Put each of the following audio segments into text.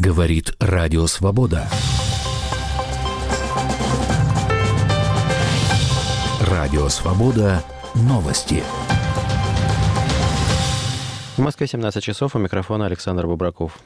Говорит Радио Свобода. Радио Свобода. Новости. В Москве 17 часов. У микрофона Александр Бубраков.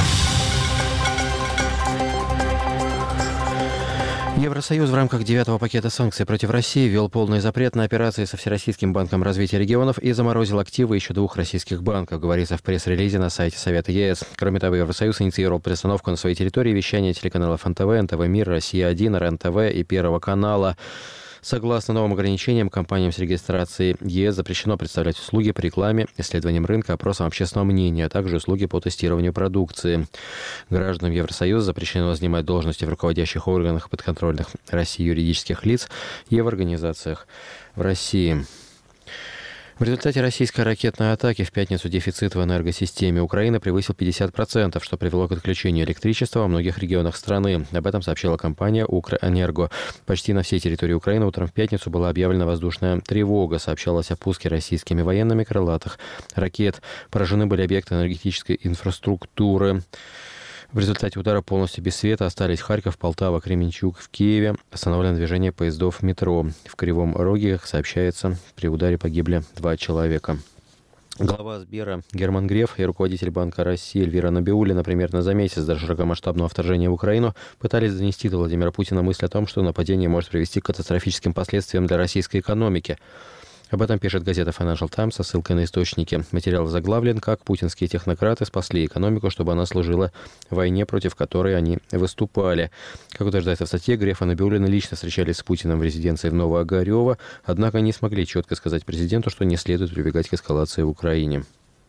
Евросоюз в рамках 9-го пакета санкций против России ввел полный запрет на операции со Всероссийским банком развития регионов и заморозил активы еще двух российских банков, говорится в пресс-релизе на сайте Совета ЕС. Кроме того, Евросоюз инициировал приостановку на своей территории вещания телеканалов НТВ, НТВ Мир, Россия-1, РЕН-ТВ и Первого канала. Согласно новым ограничениям, компаниям с регистрацией ЕС запрещено представлять услуги по рекламе, исследованиям рынка, опросам общественного мнения, а также услуги по тестированию продукции. Гражданам Евросоюза запрещено занимать должности в руководящих органах подконтрольных России юридических лиц и в организациях в России. В результате российской ракетной атаки в пятницу дефицит в энергосистеме Украины превысил 50%, что привело к отключению электричества во многих регионах страны. Об этом сообщила компания «Укрэнерго». Почти на всей территории Украины утром в пятницу была объявлена воздушная тревога. Сообщалось о пуске российскими военными крылатых ракет. Поражены были объекты энергетической инфраструктуры. В результате удара полностью без света остались Харьков, Полтава, Кременчуг. В Киеве остановлено движение поездов метро. В Кривом Роге, как сообщается, при ударе погибли 2 человека. Глава Сбера Герман Греф и руководитель Банка России Эльвира Набиуллина примерно за месяц до широкомасштабного вторжения в Украину пытались донести до Владимира Путина мысль о том, что нападение может привести к катастрофическим последствиям для российской экономики. Об этом пишет газета Financial Times со ссылкой на источники. Материал заглавлен «Как путинские технократы спасли экономику, чтобы она служила войне, против которой они выступали». Как утверждается в статье, Греф и Набиуллина лично встречались с Путиным в резиденции в Новоогарёво, однако не смогли четко сказать президенту, что не следует прибегать к эскалации в Украине.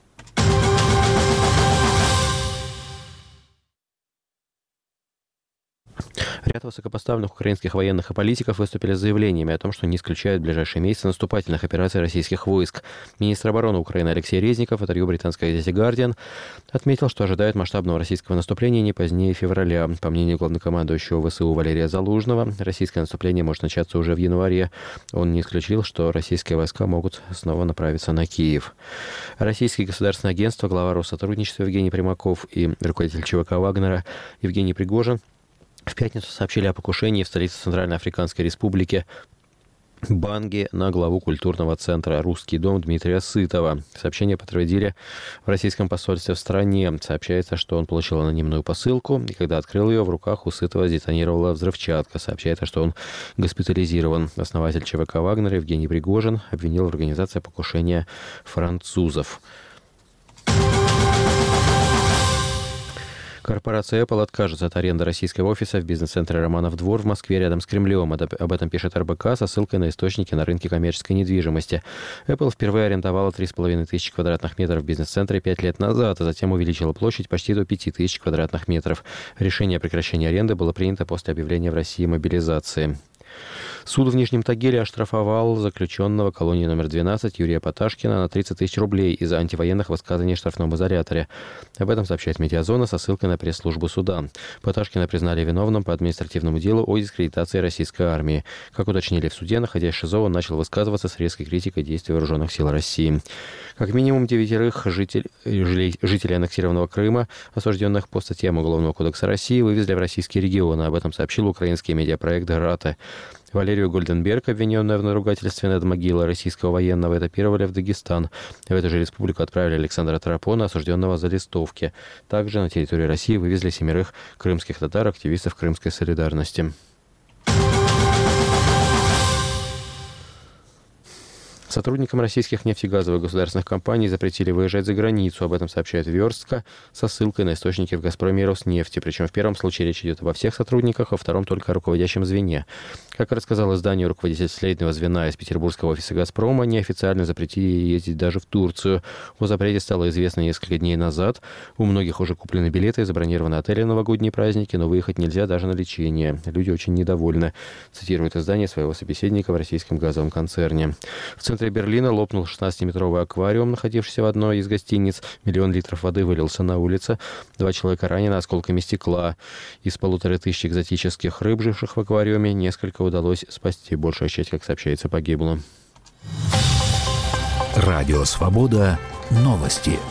Ряд высокопоставленных украинских военных и политиков выступили с заявлениями о том, что не исключают в ближайшие месяцы наступательных операций российских войск. Министр обороны Украины Алексей Резников в интервью британской газете «Гардиан» отметил, что ожидает масштабного российского наступления не позднее февраля. По мнению главнокомандующего ВСУ Валерия Залужного, российское наступление может начаться уже в январе. Он не исключил, что российские войска могут снова направиться на Киев. Российские государственные агентства, глава Россотрудничества Евгений Примаков и руководитель ЧВК «Вагнера» Евгений Пригожин в пятницу сообщили о покушении в столице Центральноафриканской Республики Банги на главу культурного центра «Русский дом» Дмитрия Сытова. Сообщение подтвердили в российском посольстве в стране. Сообщается, что он получил анонимную посылку, и когда открыл ее, в руках у Сытова сдетонировала взрывчатка. Сообщается, что он госпитализирован. Основатель ЧВК «Вагнера» Евгений Пригожин обвинил в организации покушения французов. Корпорация Apple откажется от аренды российского офиса в бизнес-центре «Романов двор» в Москве рядом с Кремлем. Об этом пишет РБК со ссылкой на источники на рынке коммерческой недвижимости. Apple впервые арендовала 3500 квадратных метров в бизнес-центре 5 лет назад, а затем увеличила площадь почти до 5000 квадратных метров. Решение о прекращении аренды было принято после объявления в России мобилизации. Суд в Нижнем Тагиле оштрафовал заключенного колонии номер 12 Юрия Поташкина на 30 тысяч рублей из-за антивоенных высказываний в штрафном изоляторе. Об этом сообщает «Медиазона» со ссылкой на пресс-службу суда. Поташкина признали виновным по административному делу о дискредитации российской армии. Как уточнили в суде, находясь в ШИЗО, он начал высказываться с резкой критикой действий вооруженных сил России. Как минимум 9 жителей аннексированного Крыма, осужденных по статьям Уголовного кодекса России, вывезли в российские регионы. Об этом сообщил украинский медиапроект «Грата». Валерию Гольденберг, обвиненную в надругательстве над могилой российского военного, этапировали в Дагестан. В эту же республику отправили Александра Тарапона, осужденного за листовки. Также на территорию России вывезли 7 крымских татар, активистов Крымской солидарности. Сотрудникам российских нефтегазовых государственных компаний запретили выезжать за границу. Об этом сообщает Верстка со ссылкой на источники в «Газпроме» и «Роснефти». Причем в первом случае речь идет обо всех сотрудниках, а во втором только о руководящем звене. Как рассказал изданию руководитель следственного звена из петербургского офиса «Газпрома», неофициально запретили ездить даже в Турцию. О запрете стало известно несколько дней назад. У многих уже куплены билеты, забронированы отели в новогодние праздники, но выехать нельзя даже на лечение. Люди очень недовольны, цитирует издание своего собеседника в российском газовом концерне. В центре Берлина лопнул 16-метровый аквариум, находившийся в одной из гостиниц. 1 000 000 литров воды вылился на улице. 2 человека ранены осколками стекла. Из 1500 экзотических рыб, живших в аквариуме, несколько удалось спасти. Большая часть, как сообщается, погибла. Радио «Свобода». Новости.